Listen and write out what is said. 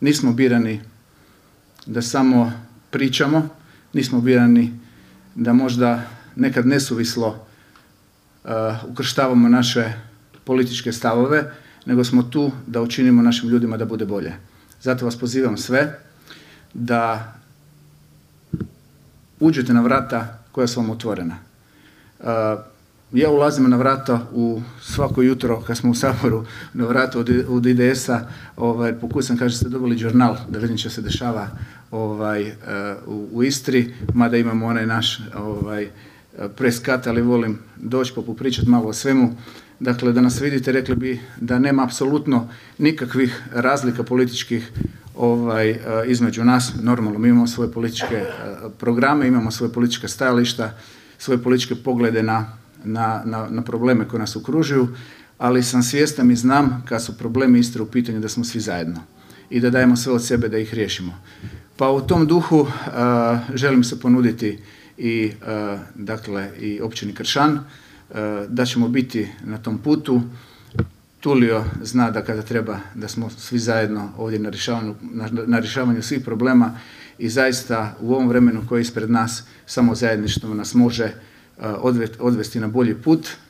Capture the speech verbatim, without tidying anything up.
nismo birani da samo pričamo, nismo birani da možda nekad nesuvislo uh, ukrštavamo naše političke stavove, nego smo tu da učinimo našim ljudima da bude bolje. Zato vas pozivam sve da uđete na vrata koja su vam otvorena. Uh, ja ulazim na vrata u svako jutro kad smo u Saboru, na vrata od, od I D S-a, ovaj, pokušam, kaže, ste dobili žurnal da vidim što se dešava ovaj, uh, u, u Istri, mada imamo onaj naš ovaj, preskat, ali volim doći pa popričati malo o svemu. Dakle, da nas vidite, rekli bi da nema apsolutno nikakvih razlika političkih ovaj, između nas. Normalno, mi imamo svoje političke programe, imamo svoje političke stajališta, svoje političke poglede na, na, na, na probleme koje nas okružuju, ali sam svjestan i znam kad su problemi Istre u pitanju da smo svi zajedno i da dajemo sve od sebe da ih riješimo. Pa u tom duhu uh, želim se ponuditi i, uh, dakle, i općini Kršan, uh, da ćemo biti na tom putu. Tulio zna da kada treba da smo svi zajedno ovdje na rješavanju, na, na rješavanju svih problema i zaista u ovom vremenu koje je ispred nas samo zajedništvo nas može uh, odve, odvesti na bolji put.